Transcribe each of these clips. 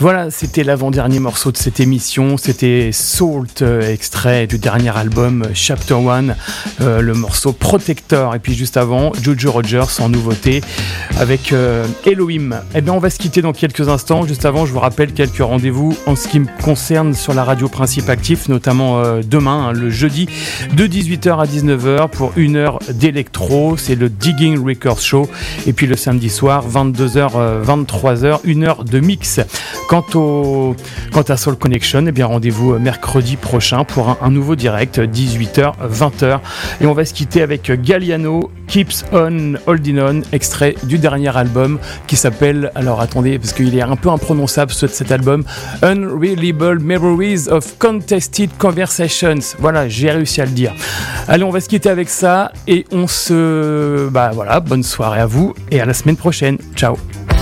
Voilà, c'était l'avant-dernier morceau de cette émission. C'était Salt, extrait du dernier album Chapter 1, le morceau Protector. Et puis juste avant, Jojo Rogers en nouveauté avec Elohim. Eh bien, on va se quitter dans quelques instants. Juste avant, je vous rappelle quelques rendez-vous en ce qui me concerne sur la radio Principe Actif, notamment demain, le jeudi, de 18h à 19h pour 1 heure d'électro. C'est le Digging Records Show. Et puis le samedi soir, 22h, 23h, 1 heure de mix. Quant à Soul Connection, eh bien rendez-vous mercredi prochain pour un nouveau direct, 18h, 20h. Et on va se quitter avec Galliano, Keeps On Holding On, extrait du dernier album qui s'appelle, alors attendez, parce qu'il est un peu imprononçable cet album, Unreliable Memories of Contested Conversations. Voilà, j'ai réussi à le dire. Allez, on va se quitter avec ça et voilà, bonne soirée à vous et à la semaine prochaine. Ciao.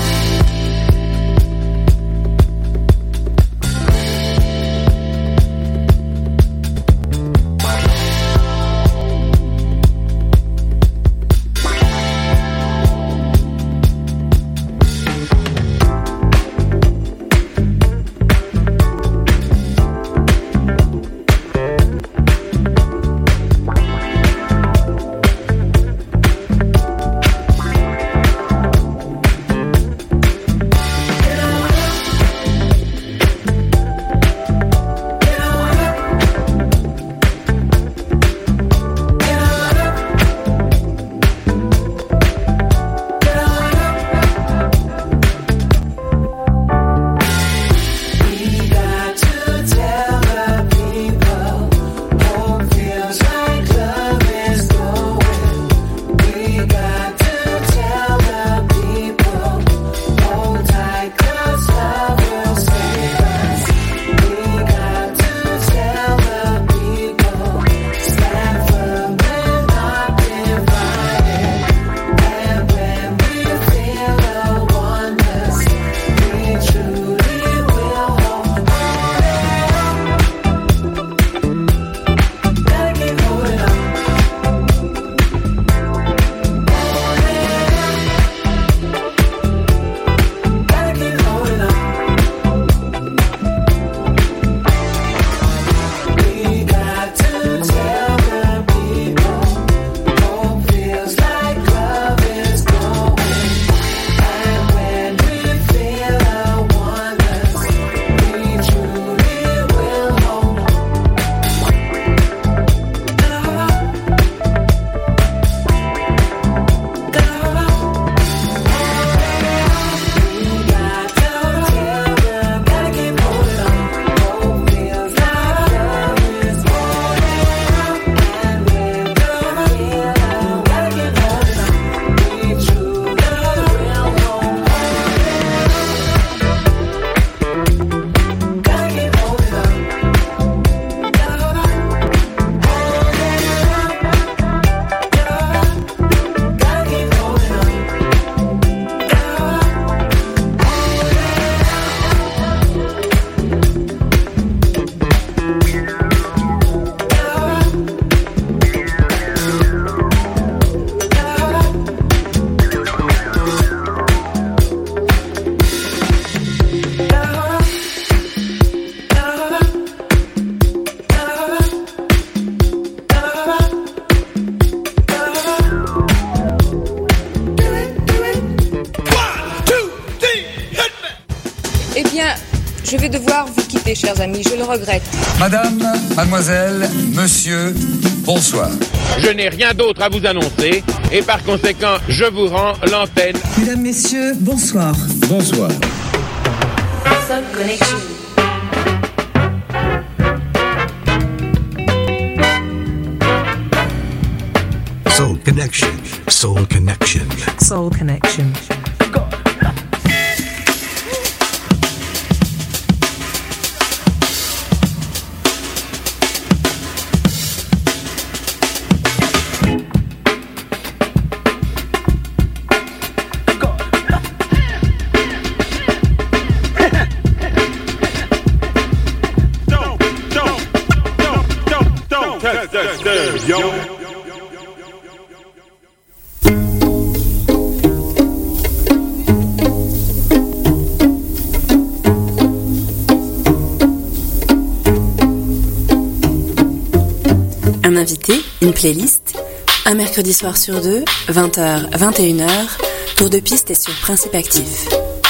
Chers amis, je le regrette. Madame, mademoiselle, monsieur, bonsoir. Je n'ai rien d'autre à vous annoncer et par conséquent, je vous rends l'antenne. Mesdames, messieurs, bonsoir. Bonsoir. Soul Connection. Soul Connection. Soul Connection. Soul Connection. Yo. invité, une playlist. Un mercredi soir sur 2, 20h, 21h, Tour de piste est sur Principe Actif.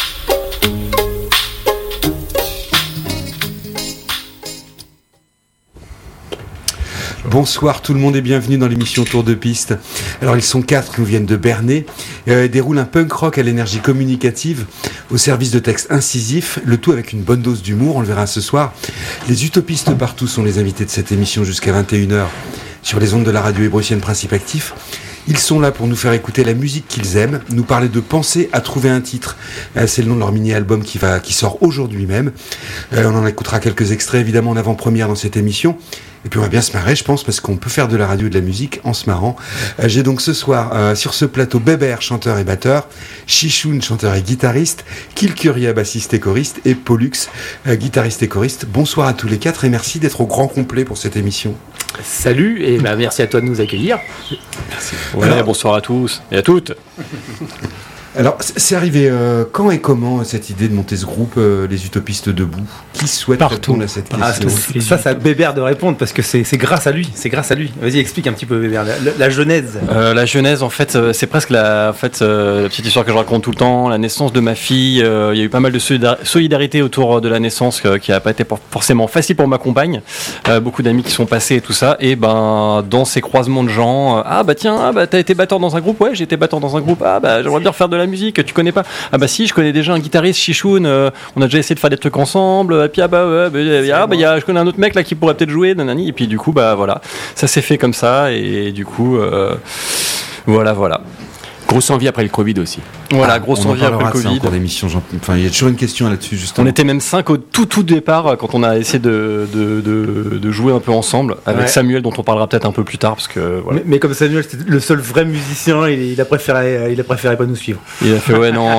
Bonsoir tout le monde et bienvenue dans l'émission Tour de piste. Alors ils sont 4, nous viennent de Bernay, déroulent un punk rock à l'énergie communicative au service de textes incisifs, le tout avec une bonne dose d'humour, on le verra ce soir. Les utopistes partout sont les invités de cette émission jusqu'à 21h sur les ondes de la radio hébrotienne Principe Actif. Ils sont là pour nous faire écouter la musique qu'ils aiment, nous parler de penser à trouver un titre. C'est le nom de leur mini-album qui sort aujourd'hui même. On en écoutera quelques extraits évidemment en avant-première dans cette émission. Et puis on va bien se marrer, je pense, parce qu'on peut faire de la radio et de la musique en se marrant. J'ai donc ce soir sur ce plateau Bébert, chanteur et batteur, Chichoun, chanteur et guitariste, Kilkuria, bassiste et choriste, et Pollux, guitariste et choriste. Bonsoir à tous les 4 et merci d'être au grand complet pour cette émission. Salut et merci à toi de nous accueillir. Merci. Ouais, bonsoir à tous et à toutes. Alors, c'est arrivé quand et comment cette idée de monter ce groupe, les utopistes debout? Qui souhaite répondre à cette question? Ça, c'est à Bébert de répondre parce que c'est grâce à lui. C'est grâce à lui. Vas-y, explique un petit peu, Bébert, la genèse. La genèse, en fait, c'est presque la petite histoire que je raconte tout le temps. La naissance de ma fille. Il y a eu pas mal de solidarité autour de la naissance qui n'a pas été forcément facile pour ma compagne. Beaucoup d'amis qui sont passés et tout ça. Et dans ces croisements de gens, t'as été batteur dans un groupe? Ouais, j'ai été batteur dans un groupe. J'aimerais bien faire de la musique, tu connais pas? Si, je connais déjà un guitariste, Chichoun, on a déjà essayé de faire des trucs ensemble, et puis je connais un autre mec là qui pourrait peut-être jouer, nanani, et puis du coup voilà, ça s'est fait comme ça, et du coup voilà. Grosse envie après le Covid aussi. Voilà, grosse envie après le Covid. Il y a toujours une question là-dessus, justement. On était même 5 au tout départ quand on a essayé de jouer un peu ensemble avec Samuel, dont on parlera peut-être un peu plus tard, parce que voilà. Mais comme Samuel c'était le seul vrai musicien, il a préféré pas nous suivre. Il a fait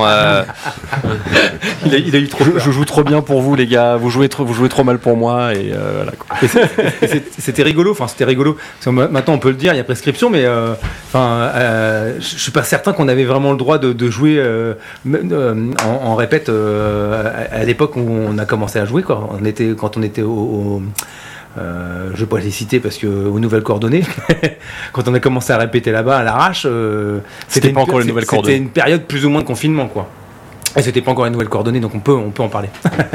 il a eu trop. Je joue trop bien pour vous les gars. Vous jouez trop mal pour moi et voilà. C'était rigolo. Parce que maintenant on peut le dire, il y a prescription, mais je suis pas certain qu'on avait vraiment le droit de jouer en répète à l'époque où on a commencé à jouer, quoi. Quand on était au je vais pas les citer parce que aux nouvelles coordonnées quand on a commencé à répéter là-bas à l'arrache, c'était pas encore les nouvelles coordonnées. C'était une période plus ou moins de confinement, quoi. Et c'était pas encore les nouvelles coordonnées, donc on peut en parler.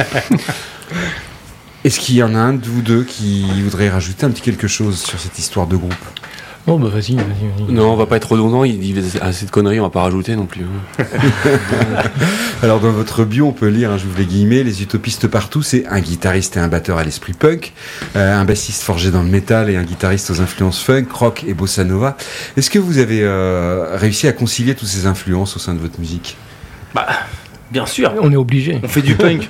Est-ce qu'il y en a un de vous deux qui voudrait rajouter un petit quelque chose sur cette histoire de groupe? Oh vas-y. Non, on va pas être redondant, il dit assez de conneries, on va pas rajouter non plus. Alors dans votre bio, on peut lire, j'ouvre les guillemets, les utopistes partout, c'est un guitariste et un batteur à l'esprit punk, un bassiste forgé dans le métal et un guitariste aux influences funk, rock et bossa nova. Est-ce que vous avez réussi à concilier toutes ces influences au sein de votre musique? Bien sûr. On est obligé. On fait du punk.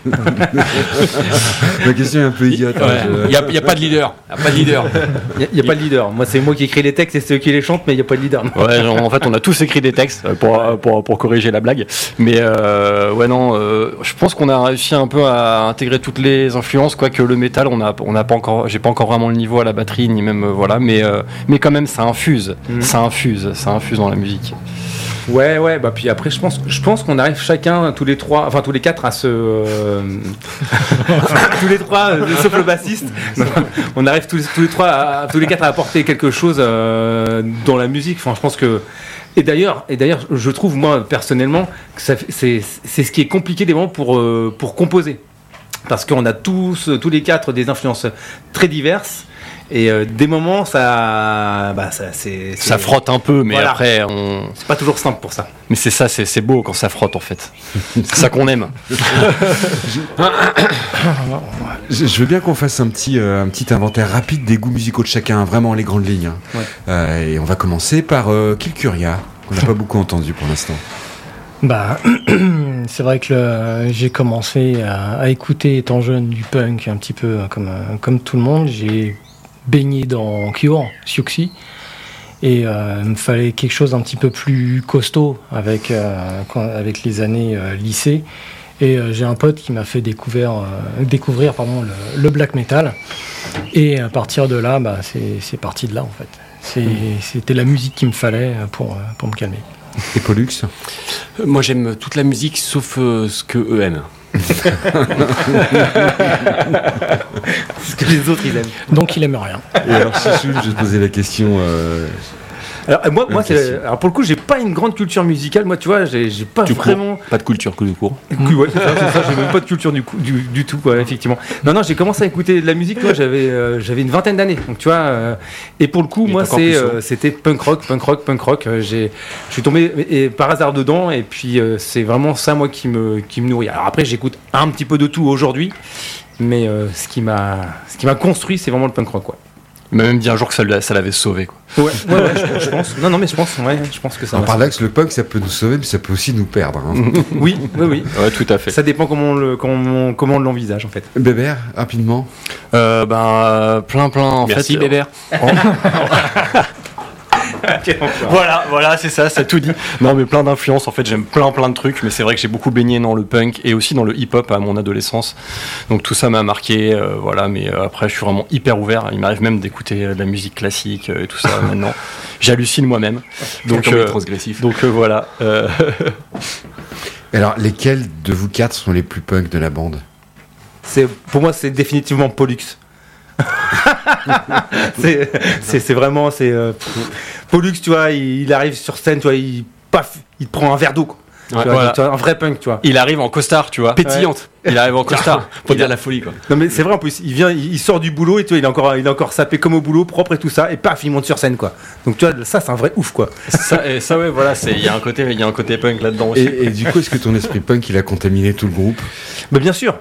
La question est un peu idiote. Il n'y a pas de leader. Il n'y a pas de leader. Moi, c'est moi qui écris les textes et c'est eux qui les chantent, mais il n'y a pas de leader. Ouais, en fait, on a tous écrit des textes pour corriger la blague. Mais je pense qu'on a réussi un peu à intégrer toutes les influences, quoique le métal, on n'a pas encore, j'ai pas encore vraiment le niveau à la batterie, ni même mais quand même, ça infuse. Ça infuse dans la musique. Ouais, puis après je pense qu'on arrive chacun, tous les quatre à se tous les trois, sauf le bassiste, on arrive tous les quatre à apporter quelque chose dans la musique. Enfin, je pense que et d'ailleurs je trouve moi personnellement que c'est ce qui est compliqué des moments pour composer, parce qu'on a tous les quatre des influences très diverses. Et des moments, ça frotte un peu, mais voilà. Après, c'est pas toujours simple pour ça. Mais c'est ça, c'est beau quand ça frotte en fait. C'est ça qu'on aime. Je veux bien qu'on fasse un petit inventaire rapide des goûts musicaux de chacun, vraiment les grandes lignes. Ouais. Et on va commencer par Kilkuria, qu'on n'a pas beaucoup entendu pour l'instant. C'est vrai que j'ai commencé à écouter étant jeune du punk un petit peu comme tout le monde. J'ai baigné dans Cure, Siouxsie, et il me fallait quelque chose un petit peu plus costaud avec les années lycée, et j'ai un pote qui m'a fait découvrir le black metal, et à partir de là c'est parti de là en fait. C'était la musique qu'il me fallait pour me calmer. Et Pollux? Moi j'aime toute la musique sauf ce que eux aiment. Ce que les autres ils aiment. Donc il aime rien. Et alors Chichou, je vais te poser la question. Alors alors pour le coup, j'ai pas une grande culture musicale. Moi, tu vois, j'ai pas vraiment. Pas de culture que de cours. Ouais, c'est ça. J'ai même pas de culture du tout, quoi, effectivement. Non, j'ai commencé à écouter de la musique. Toi, j'avais une vingtaine d'années. Donc, tu vois, et pour le coup, moi, c'était punk rock. Je suis tombé par hasard dedans, et puis c'est vraiment ça, moi, qui me nourrit. Alors après, j'écoute un petit peu de tout aujourd'hui, mais ce qui m'a construit, c'est vraiment le punk rock, quoi. Mais même dit un jour que ça l'avait sauvé, quoi. Ouais, je pense. Non, mais je pense que ça. Par là que le punk, ça peut nous sauver, mais ça peut aussi nous perdre. Hein. Oui. Ouais, tout à fait. Ça dépend comment on l'envisage, en fait. Bébert, rapidement. Plein. En Merci, fait, Bébert. Voilà, c'est ça tout dit. Non, mais plein d'influences. En fait, j'aime plein de trucs, mais c'est vrai que j'ai beaucoup baigné dans le punk et aussi dans le hip-hop à mon adolescence. Donc tout ça m'a marqué, voilà. Mais après, je suis vraiment hyper ouvert. Il m'arrive même d'écouter de la musique classique et tout ça maintenant. J'hallucine moi-même. Donc transgressif. Donc voilà. Alors, lesquels de vous quatre sont les plus punk de la bande ? Pour moi, c'est définitivement Pollux. c'est vraiment Pollux, tu vois, il arrive sur scène, tu vois, il te prend un verre d'eau, quoi. Ouais, tu vois, un vrai punk, tu vois. Il arrive en costard, tu vois. Pétillante. Il arrive en costard. Pour dire la folie, quoi. Non, mais c'est vrai, en plus, il sort du boulot et tu vois, il est encore sapé comme au boulot, propre et tout ça, et paf, il monte sur scène, quoi. Donc tu vois, ça, c'est un vrai ouf, quoi. Ça ouais, voilà, il y a un côté punk là-dedans aussi. Et du coup, est-ce que ton esprit punk, il a contaminé tout le groupe ? Bah, bien sûr.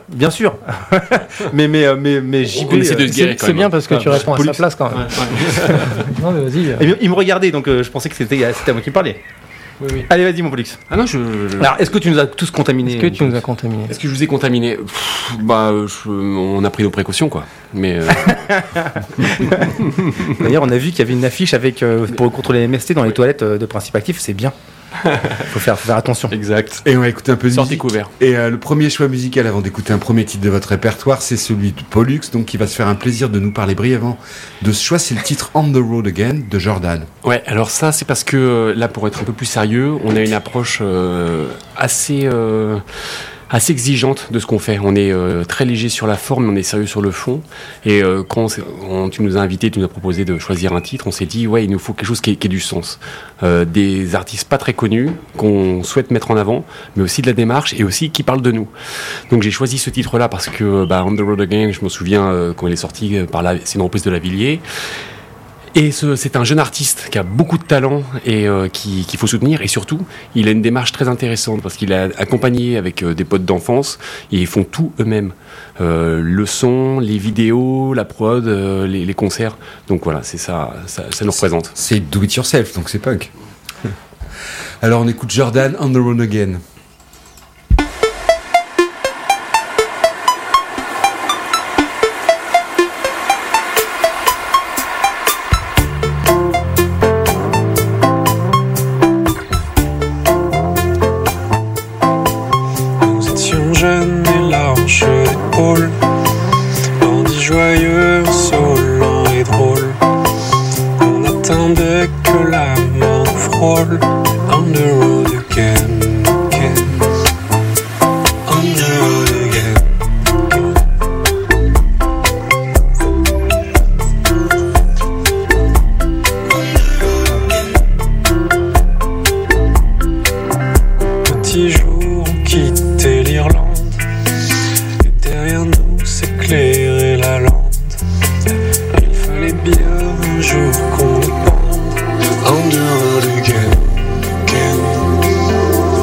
mais JB, c'est bien parce que tu réponds à sa place quand même. Non, mais vas-y. Il me regardait, donc je pensais que c'était à moi qui me parlais. Oui. Allez, vas-y, mon Pollux. Ah non, Alors, est-ce que tu nous as tous contaminés ? Est-ce que je vous ai contaminé ? On a pris nos précautions, quoi. Mais d'ailleurs, on a vu qu'il y avait une affiche avec pour contrôler les MST dans les toilettes de Principe Actif. C'est bien. Faut faire attention. Exact. Et on va écouter un peu de sortez musique. couvert. Et le premier choix musical avant d'écouter un premier titre de votre répertoire, c'est celui de Pollux, donc qui va se faire un plaisir de nous parler brièvement de ce choix. C'est le titre On the Road Again de Jordan. Ouais, alors ça, c'est parce que là, pour être un peu plus sérieux, on a une approche assez exigeante de ce qu'on fait. On est très léger sur la forme, mais on est sérieux sur le fond. Et quand tu nous as invités, tu nous as proposé de choisir un titre, on s'est dit, ouais, il nous faut quelque chose qui ait du sens. Des artistes pas très connus, qu'on souhaite mettre en avant, mais aussi de la démarche et aussi qui parlent de nous. Donc j'ai choisi ce titre-là parce que On the Road Again, je me souviens quand il est sorti, c'est une reprise de Lavilliers. Et c'est un jeune artiste qui a beaucoup de talent et qu'il faut soutenir. Et surtout, il a une démarche très intéressante parce qu'il est accompagné avec des potes d'enfance et ils font tout eux-mêmes. Le son, les vidéos, la prod, les concerts. Donc voilà, c'est ça nous représente. C'est do it yourself, donc c'est punk. Alors on écoute Jordan, On the Road Again. Joyeux, insolent et drôle. On attendait que la mort nous frôle. On the road again, again. On the road again. Petit jour, on quittait l'Irlande. Et derrière nous s'éclairait la lande. Il fallait bien un jour qu'on nous pende. On the road again, again.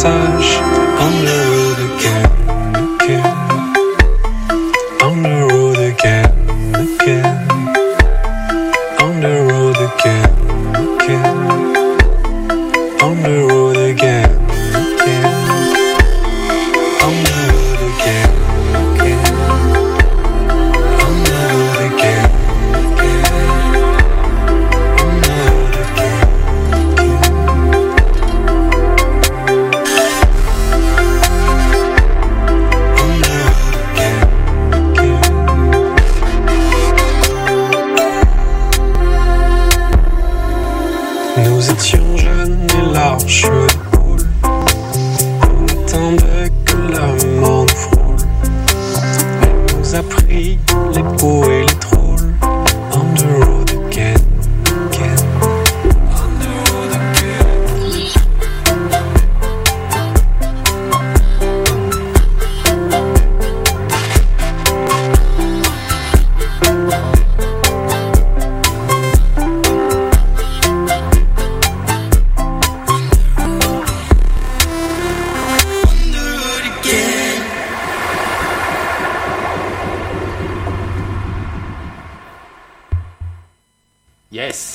passage. On the road again, again. On the road again, again. On the road again, again. On the road again, again. On the road again, again. On the road again, again. On the road again, Nous étions jeunes et larges épaules. On attendait que la mort nous frôle. Elle nous a pris les beaux et les trolls. On the road again, again. On the road again. Yes.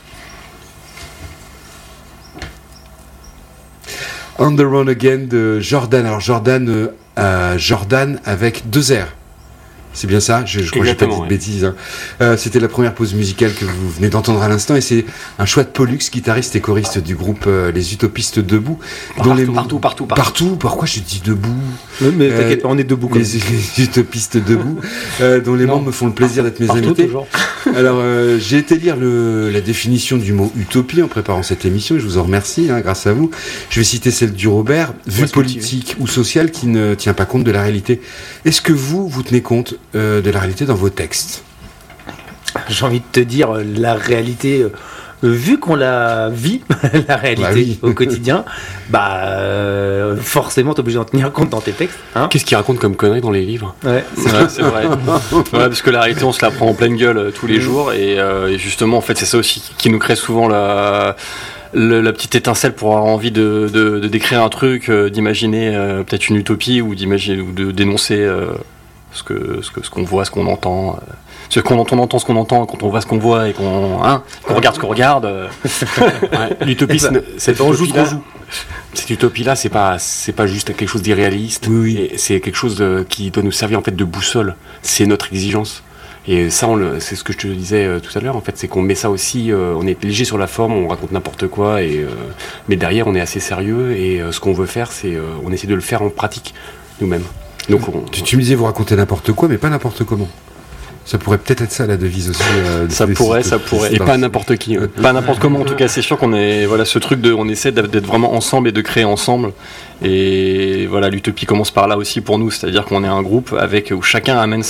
On the Run Again de Jordan. Alors Jordan, Jordan avec 2 R. C'est bien ça, je crois que j'ai pas dit de bêtises. Hein. C'était la première pause musicale que vous venez d'entendre à l'instant et c'est un choix de Pollux, guitariste et choriste du groupe Les Utopistes Debout. Partout. Pourquoi je dis debout? Mais t'inquiète pas, on est debout. Les Utopistes Debout, dont les membres me font le plaisir d'être mes invités. Toujours. Alors, j'ai été lire la définition du mot utopie en préparant cette émission et je vous en remercie, hein, grâce à vous. Je vais citer celle du Robert, vue politique ou sociale qui ne tient pas compte de la réalité. Est-ce que vous tenez compte de la réalité dans vos textes? J'ai envie de te dire, la réalité, vu qu'on la vit, la réalité au quotidien, forcément t'es obligé d'en tenir compte dans tes textes. Hein. Qu'est-ce qu'ils racontent comme conneries dans les livres? Ouais, c'est vrai. Parce que la réalité, on se la prend en pleine gueule tous les jours et justement, en fait, c'est ça aussi qui nous crée souvent la petite étincelle pour avoir envie de décrire un truc, d'imaginer peut-être une utopie ou de dénoncer ce qu'on voit, ce qu'on entend. On entend ce qu'on entend quand on voit ce qu'on voit et qu'on regarde ce qu'on regarde. L'utopisme, cette utopie-là, c'est pas juste quelque chose d'irréaliste. Oui. C'est quelque chose qui doit nous servir en fait de boussole. C'est notre exigence. Et ça, c'est ce que je te disais tout à l'heure. En fait, c'est qu'on met ça aussi. On est léger sur la forme, on raconte n'importe quoi, mais derrière, on est assez sérieux. Et ce qu'on veut faire, c'est on essaie de le faire en pratique nous-mêmes. Donc, tu me disais vous racontez n'importe quoi, mais pas n'importe comment. Ça pourrait peut-être être ça la devise aussi. Ça pourrait. Et pas n'importe qui. Pas n'importe comment. En tout cas, c'est sûr qu'on est ce truc on essaie d'être vraiment ensemble et de créer ensemble. Et voilà, l'utopie commence par là aussi pour nous, c'est-à-dire qu'on est un groupe où chacun amène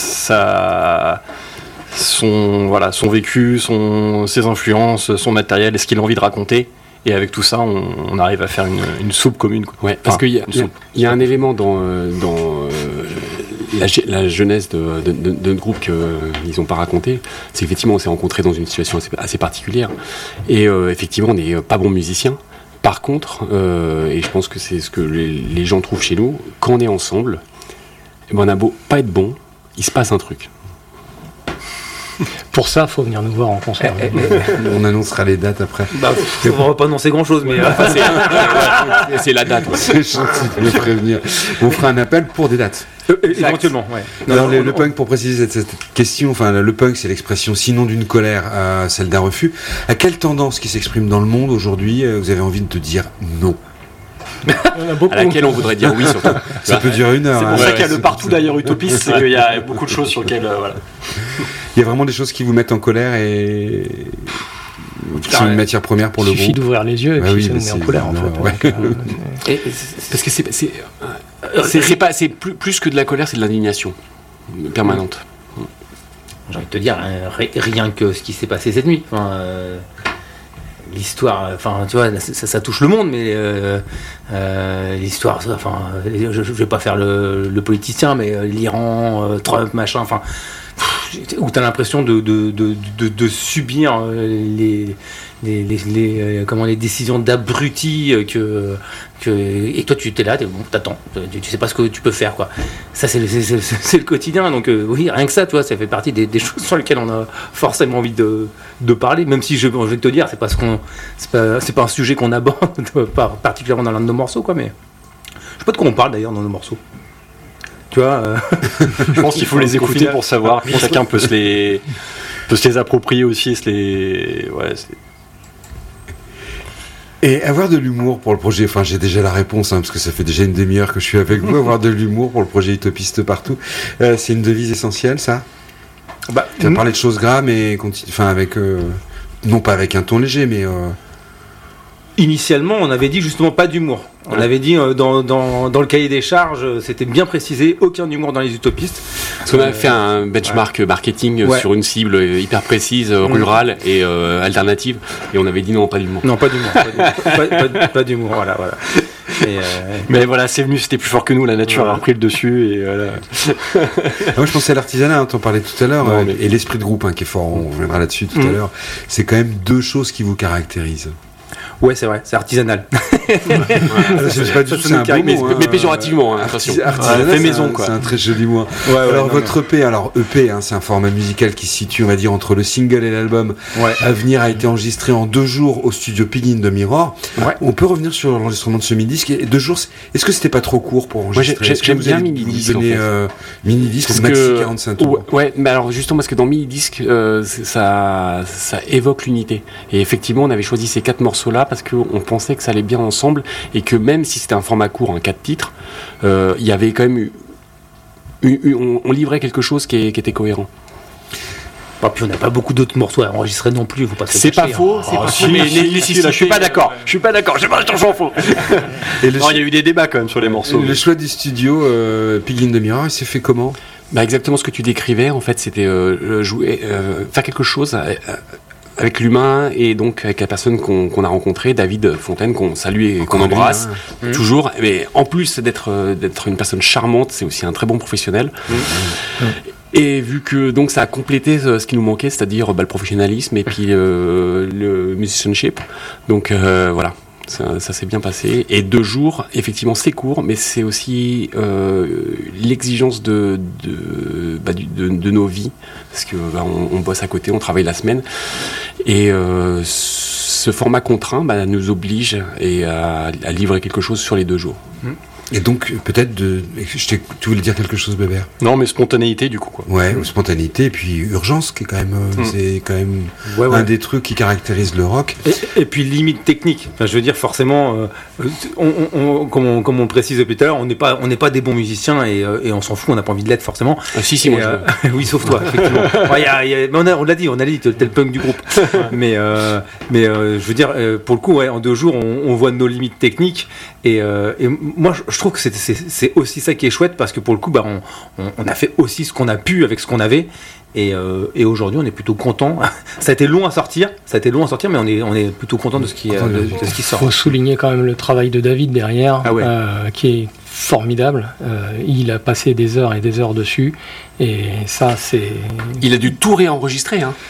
son vécu, ses influences, son matériel et ce qu'il a envie de raconter. Et avec tout ça, on arrive à faire une soupe commune. Ouais, parce qu'il y a un élément dans la jeunesse de notre groupe qu'ils n'ont pas raconté, c'est qu'effectivement on s'est rencontrés dans une situation assez particulière et effectivement on n'est pas bons musiciens. Par contre, et je pense que c'est ce que les gens trouvent chez nous, quand on est ensemble, on a beau pas être bon, il se passe un truc. Pour ça, faut venir nous voir en concert. On annoncera les dates après. On va pas annoncer grand-chose, mais c'est la date. C'est gentil de me prévenir. On fera un appel pour des dates. Éventuellement, ouais. Alors, le punk, pour préciser cette question, le punk, c'est l'expression sinon d'une colère, celle d'un refus. À quelle tendance qui s'exprime dans le monde aujourd'hui, vous avez envie de te dire non? À laquelle on voudrait dire oui, surtout. Ça peut durer 1 heure. C'est pour ça qu'il y a le partout d'ailleurs utopiste, c'est qu'il y a beaucoup de choses sur lesquelles. Il y a vraiment des choses qui vous mettent en colère et c'est une matière première pour le groupe. Il suffit d'ouvrir les yeux et puis ça nous met en colère en fait. Parce que c'est plus que de la colère, c'est de l'indignation permanente. J'ai envie de te dire, rien que ce qui s'est passé cette nuit. L'histoire, tu vois, ça touche le monde, mais l'histoire, je vais pas faire le politicien, mais l'Iran, Trump, machin, où tu as l'impression de subir les décisions d'abrutis et que toi tu es là, t'attends, tu sais pas ce que tu peux faire, quoi. Ça c'est le quotidien, donc oui, rien que ça, tu vois, ça fait partie des choses sur lesquelles on a forcément envie de parler, même si je vais te dire, c'est pas un sujet qu'on aborde particulièrement dans l'un de nos morceaux, quoi, mais je sais pas de quoi on parle d'ailleurs dans nos morceaux. Tu vois, je pense qu'il faut les écouter pour savoir. Chacun peut se les approprier aussi, Et avoir de l'humour pour le projet, enfin j'ai déjà la réponse, parce que ça fait déjà une demi-heure que je suis avec vous, avoir de l'humour pour le projet Utopiste Partout, c'est une devise essentielle, ça. Tu as parlé de choses graves, mais avec, non pas avec un ton léger, mais... Initialement, on avait dit justement pas d'humour. On avait dit dans le cahier des charges, c'était bien précisé, aucun humour dans les utopistes. Parce qu'on avait fait un benchmark marketing sur une cible hyper précise, rurale et alternative, et on avait dit non, pas d'humour. Non, pas d'humour. Pas d'humour, voilà. Mais voilà, c'est venu, c'était plus fort que nous, la nature a repris le dessus, et voilà. Moi je pensais à l'artisanat, t'en parlais tout à l'heure, et l'esprit de groupe qui est fort, on reviendra là-dessus tout à l'heure. C'est quand même deux choses qui vous caractérisent. Ouais, c'est vrai, c'est artisanal. C'est pas du tout, c'est un beau mot, mais péjorativement, attention. Artisanal, fait maison, quoi. C'est un très joli mot. Votre EP, c'est un format musical qui se situe, on va dire, entre le single et l'album. Avenir a été enregistré en 2 jours au studio Pig in the Mirror. On peut revenir sur l'enregistrement de ce mini-disque. 2 jours, est-ce que c'était pas trop court pour enregistrer? Moi, j'aime bien mini-disque, en fait. Mini-disque, maxi 45 tours. Ouais, mais alors justement, parce que dans mini-disque, ça évoque l'unité. Et effectivement, on avait choisi ces 4 morceaux-là parce qu'on pensait que ça allait bien ensemble et que même si c'était un format court, 4 titres, il y avait quand même on livrait quelque chose qui était cohérent. Puis on n'a pas beaucoup d'autres morceaux à enregistrer non plus, faut pas se c'est pas faux, c'est pas faux, mais je suis pas d'accord, j'ai pas j'en faux. Il y a eu des débats quand même sur les morceaux. Le choix du studio Pig in the Mirror, il s'est fait comment? Exactement ce que tu décrivais, en fait, c'était faire quelque chose avec l'humain et donc avec la personne qu'on a rencontrée, David Fontaine, qu'on salue et qu'on embrasse toujours. Mais en plus d'être une personne charmante, c'est aussi un très bon professionnel. Et vu que donc ça a complété ce qui nous manquait, c'est-à-dire le professionnalisme et puis le musicianship. Donc voilà. Ça s'est bien passé. Et 2 jours, effectivement, c'est court, mais c'est aussi l'exigence de nos vies, parce que on bosse à côté, on travaille la semaine, et ce format contraint nous oblige à livrer quelque chose sur les 2 jours. Et donc, peut-être tu voulais dire quelque chose, Bébert? Non, mais spontanéité, du coup, quoi. Ouais, spontanéité, et puis urgence, qui est quand même, c'est quand même un des trucs qui caractérise le rock. Et puis, limite technique. Enfin, je veux dire, forcément, comme on le précise depuis tout à l'heure, on n'est pas des bons musiciens et on s'en fout, on n'a pas envie de l'être, forcément. Si, moi, oui, sauf toi, effectivement. On l'a dit, t'es le punk du groupe. Mais je veux dire, pour le coup, en 2 jours, on voit nos limites techniques. Et moi, je trouve que c'est aussi ça qui est chouette, parce que pour le coup, on a fait aussi ce qu'on a pu avec ce qu'on avait. Et aujourd'hui, on est plutôt content. Ça a été long à sortir, mais on est plutôt content de ce qui sort. Il faut souligner quand même le travail de David derrière, qui est formidable. Il a passé des heures et des heures dessus, et ça, c'est... Il a dû tout réenregistrer, hein.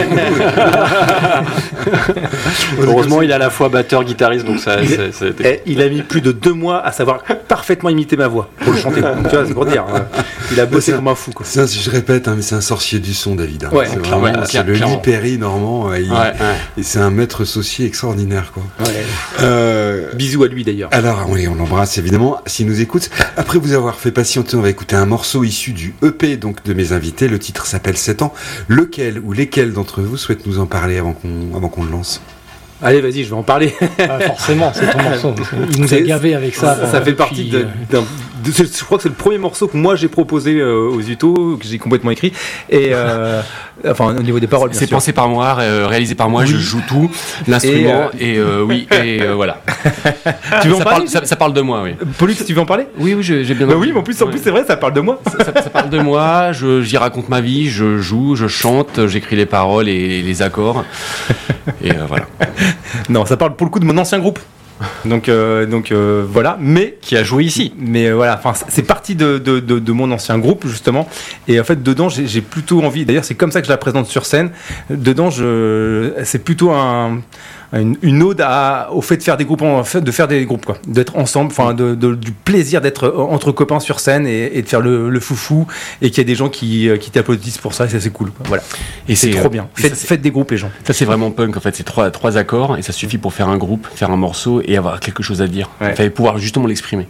Heureusement, il est à la fois batteur, guitariste, donc ça a été... Il a mis plus de 2 mois à savoir parfaitement imiter ma voix pour le chanter. Donc, tu vois, c'est pour dire. Il a bossé comme un fou, quoi. Je répète, mais c'est un sorcier du son, David. C'est le Lee Perry normand. Et c'est un maître saucier extraordinaire, quoi. Bisous à lui, d'ailleurs. Alors, oui, on l'embrasse évidemment s'il nous écoute. Après vous avoir fait patienter, on va écouter un morceau issu du EP donc de mes invités. Le titre s'appelle 7 ans. Lequel ou lesquels d'entre vous souhaitent nous en parler avant qu'on le lance? Allez, vas-y, je vais en parler. Forcément, c'est ton morceau. Il nous a gavé avec ça. Ça fait partie je crois que c'est le premier morceau que moi j'ai proposé aux Utos, que j'ai complètement écrit. Et enfin, au niveau des paroles. C'est pensé par moi, réalisé par moi, je joue tout, l'instrument, et voilà. Tu veux en parler? Ça parle de moi, oui. Pollux, tu veux en parler? Oui, j'ai bien oui, mais en plus, c'est vrai, ça parle de moi. Ça parle de moi, j'y raconte ma vie, je joue, je chante, j'écris les paroles et les accords. Et voilà. Non, ça parle pour le coup de mon ancien groupe. Donc voilà, mais qui a joué ici. Mais voilà, enfin c'est parti de mon ancien groupe justement, et en fait dedans j'ai plutôt envie. D'ailleurs c'est comme ça que je la présente sur scène. Dedans c'est plutôt une ode au fait de faire des groupes, quoi, d'être ensemble, enfin du plaisir d'être entre copains sur scène et de faire le foufou, et qu'il y a des gens qui t'applaudissent pour ça, et ça c'est cool, quoi. Voilà. Et c'est trop bien. Faites des groupes, les gens. Ça c'est vraiment punk en fait, c'est trois accords et ça suffit pour faire un groupe, faire un morceau et avoir quelque chose à dire. Il fallait pouvoir justement l'exprimer.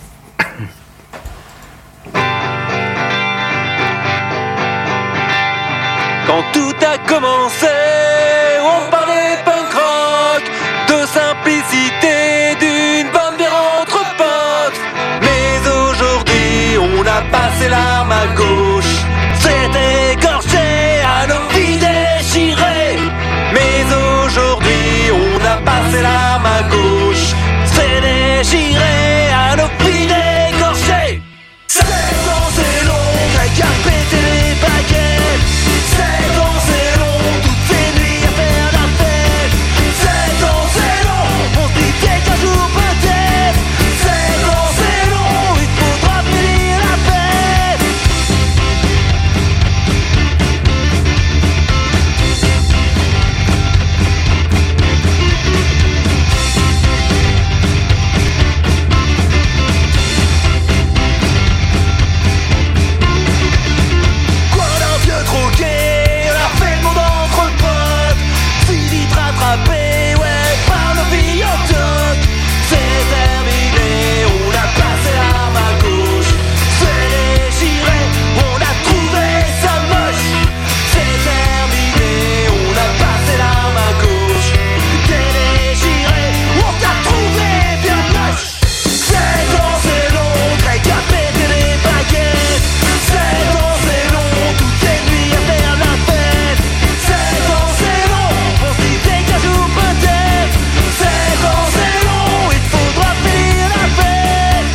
Quand tout a commencé, on parlait punk rock, de simplicité, d'une bonne bière entre potes. Mais aujourd'hui, on a passé l'arme à gauche, c'est écorché à nos vies déchirées. Mais aujourd'hui, on a passé l'arme à gauche, c'est déchiré à nos vies écorchées. 7 ans c'est long, t'as qu'à péter les baguettes. 7 ans c'est long, toutes ces nuits à faire la fête. 7 ans c'est long, on se dit qu'un jour peut-être. 7 ans c'est long, il faudra finir la fête. Quoi d'un vieux troquet, on a fait le monde entre potes. Si vite rattrapé, ouais, par nos vies en toc. C'est terminé, on a passé l'arme à gauche. C'est déchiré, on a trouvé ça moche. C'est terminé, on a passé l'arme à gauche. C'est déchiré, on t'a trouvé bien moche. 7 ans c'est long, t'as qu'à péter les baguettes. 7 ans c'est long, toutes ces nuits à faire la fête. 7 ans c'est long, on se dit qu'un jour peut-être. 7 ans c'est long, il faudra finir la fête.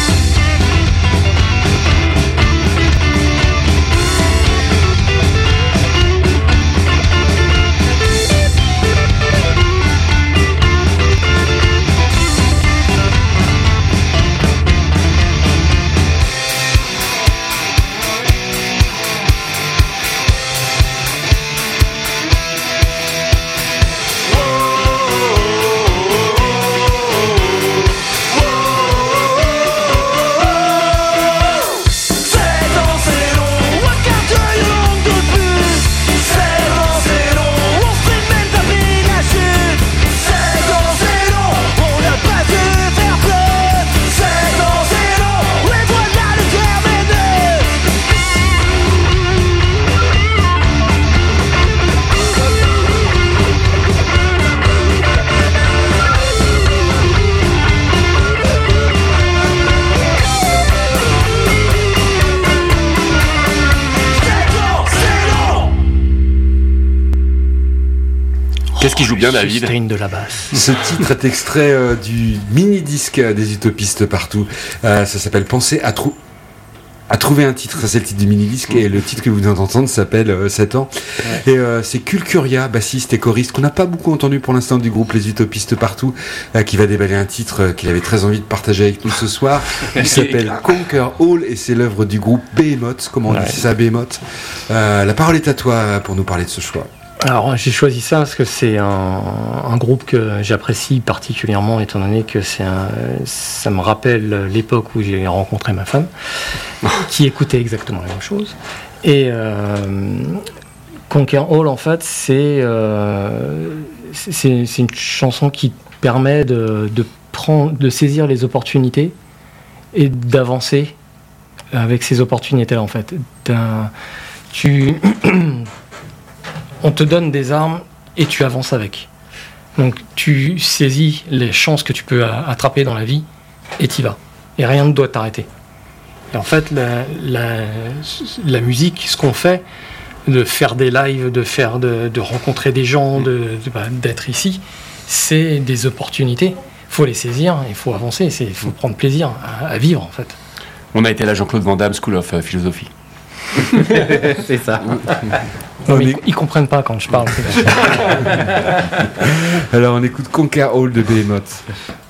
Qu'est-ce qui joue bien, David? Sustain de la basse. Ce titre est extrait du mini-disque des Utopistes partout. Ça s'appelle Penser à trouver un titre. Ça, c'est le titre du mini-disque. Et le titre que vous venez d'entendre s'appelle 7 ans. Ouais. Et c'est Kulkuria, bassiste et choriste, qu'on n'a pas beaucoup entendu pour l'instant du groupe Les Utopistes partout, qui va déballer un titre qu'il avait très envie de partager avec nous ce soir. Il s'appelle Conquer All et c'est l'œuvre du groupe Behemoth. Comment on dit ça, Behemoth? La parole est à toi pour nous parler de ce choix. Alors j'ai choisi ça parce que c'est un groupe que j'apprécie particulièrement, étant donné que ça me rappelle l'époque où j'ai rencontré ma femme, qui écoutait exactement la même chose. Et Conquer All, en fait, c'est une chanson qui permet de saisir les opportunités et d'avancer avec ces opportunités-là, en fait. On te donne des armes et tu avances avec. Donc tu saisis les chances que tu peux attraper dans la vie et t'y vas. Et rien ne doit t'arrêter. Et en fait, la musique, ce qu'on fait, de faire des lives, de rencontrer des gens, d'être ici, c'est des opportunités. Il faut les saisir, il faut avancer, il faut prendre plaisir à vivre, en fait. On a été à la Jean-Claude Van Damme School of Philosophy. C'est ça. Non, mais ils comprennent pas quand je parle. Alors on écoute Conquer All de Behemoth.